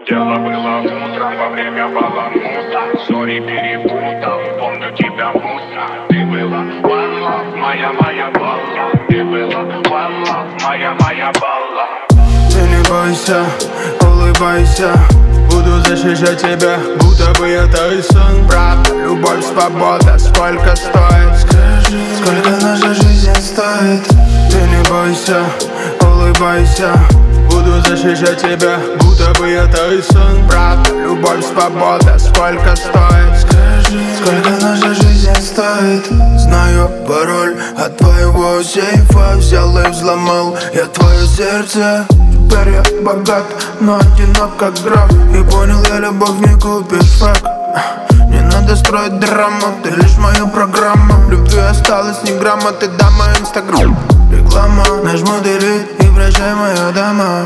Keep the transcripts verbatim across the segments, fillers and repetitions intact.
Дело было утром во время баламута. Сори, перепутал, помню тебя мутно. Ты была one love, моя, моя балла. Ты была one love, моя, моя балла. Ты не бойся, улыбайся. Буду защищать тебя, будто бы я Тайсон. Правда, любовь, свобода, сколько стоит? Скажи, сколько наша жизнь стоит? Ты не бойся, улыбайся. Буду защищать тебя, будто бы я Тайсон. Правда, любовь, свобода, сколько стоит? Скажи, сколько наша жизнь стоит? Знаю пароль от твоего сейфа. Взял и взломал я твое сердце. Теперь я богат, но одинок как граф. И понял, я любовь не купишь, фак. Не надо строить драму, ты лишь мою программу. В любви осталось ни грамма, ты дама инстаграм. Реклама, нажму delete и прощай, моя дама.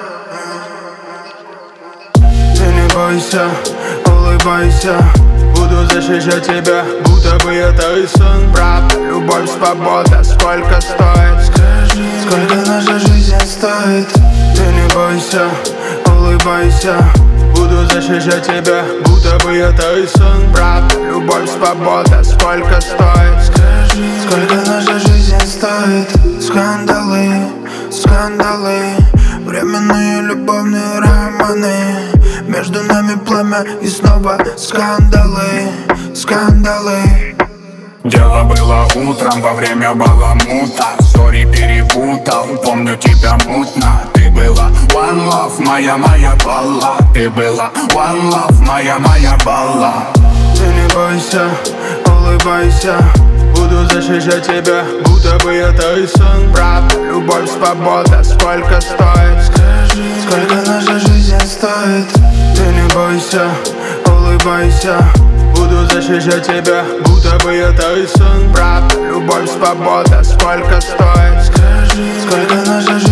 Ты не бойся, улыбайся. Буду защищать тебя, будто бы я Тайсон. Правда, любовь, свобода, сколько стоит? Скажи, сколько наша жизнь стоит? Ты не бойся, улыбайся. Буду защищать тебя, будто бы я Тайсон. Правда, любовь, свобода, сколько стоит? Скажи, сколько наша жизнь стоит? Скандалы, скандалы, временные любовные романы. Между нами пламя и снова скандалы, скандалы. Дело было утром во время баламута. Сори, перепутал, помню тебя мутно. Ты была one love, моя, моя балла. Ты была one love, моя, моя балла. Ты не бойся, улыбайся. Буду защищать тебя, будто бы я Тайсон. Правда, любовь, свобода, сколько стоит? Скажи, сколько наша жизнь стоит? Ты не бойся, улыбайся. Буду защищать тебя, будто бы я Тайсон. Правда, любовь, свобода, сколько стоит? Скажи, сколько наша жизнь